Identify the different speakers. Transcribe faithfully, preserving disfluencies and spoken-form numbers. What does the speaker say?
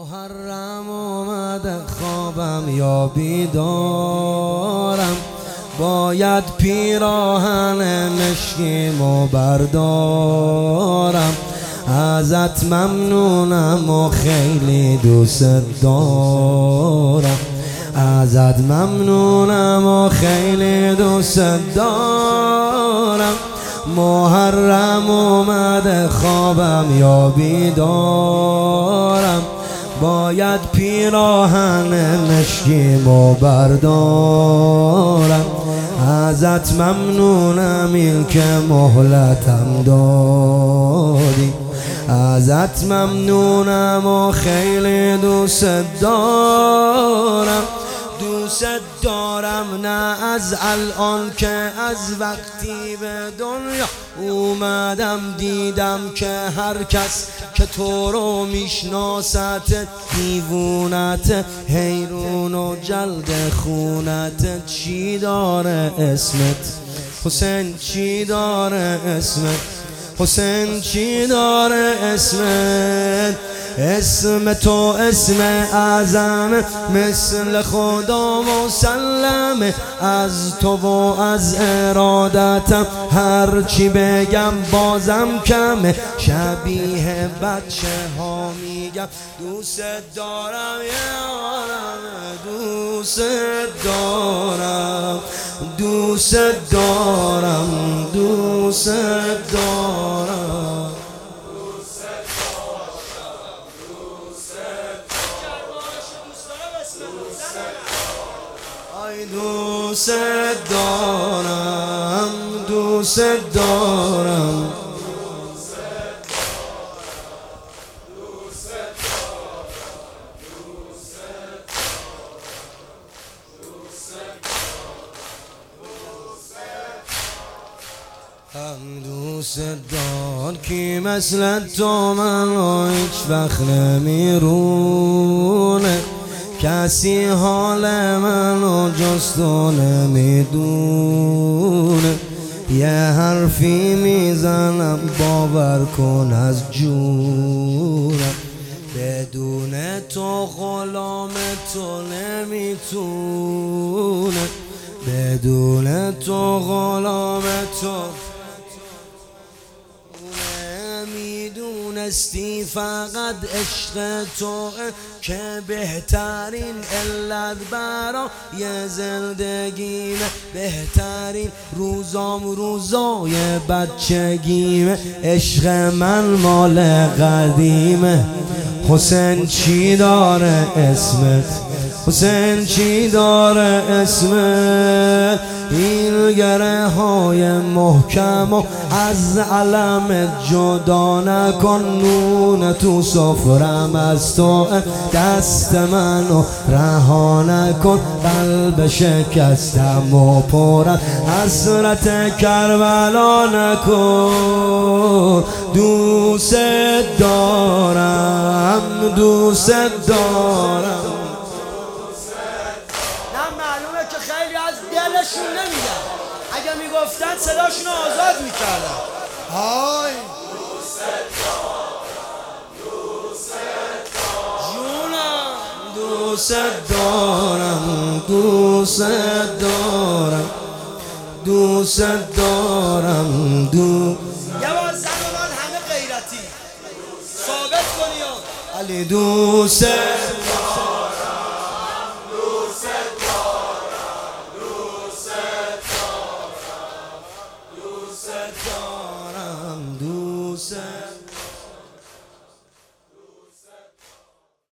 Speaker 1: محرم اومده خوابم یا بیدارم، باید پیراهن مشکیمو بردارم. ازت ممنونم و خیلی دوست دارم، ازت ممنونم و خیلی دوست دارم. محرم اومده خوابم یا بیدارم، باید پیراهن مشکیمو بردارم. ازت ممنونم این که مهلتم دادی، ازت ممنونم و خیلی دوست دارم. دوست دارم نه از الان که از وقتی به دنیا اومدم دیدم که هر کس که تو رو میشناست دیوونت، حیرون و جلد خونت. چی داره اسمت حسین، چی داره اسمت حسین، چی داره اسمت؟ اسم تو اسم اعظم، مثل خدا مسلم. از تو و از ارادتم هر چی بگم بازم کمه. شبیه بچه ها میگم دوست دارم یارم، دوست دارم، دوست دارم، دوست دارم. دوست دارم، دوست دارم. هم دوست دار کی مثل تو منو هیچ وقت نمیرونه، کسی حال منو جز تو نمیدونه. یه حرفی میزنم باور کن از جونم، بدون تو غلام تو نمیتونه، بدون تو غلام تو میدونستی. فقط عشق تو که بهترین علت برای زندگیمه، بهترین روزام روزای بچگیمه. عشق من مال قدیمه. حسین چی داره اسمت حسین، چی داره اسمت؟ این گره های محکم و از علم جدا نکن. نون تو سفرم از تو، دست منو رها نکن. قلب شکستم و پرم حسرت کربلا نکن. دوست دارم، دوست دارم. دلشون نمیدن، اگه میگفتن صداشون آزاد میکردن. های دوست دارم، دوست دارم، جونم. دوست دارم، دوست دارم، دوست دارم. دو یه بار زن و من همه غیرتی ثابت کنی علی. دوست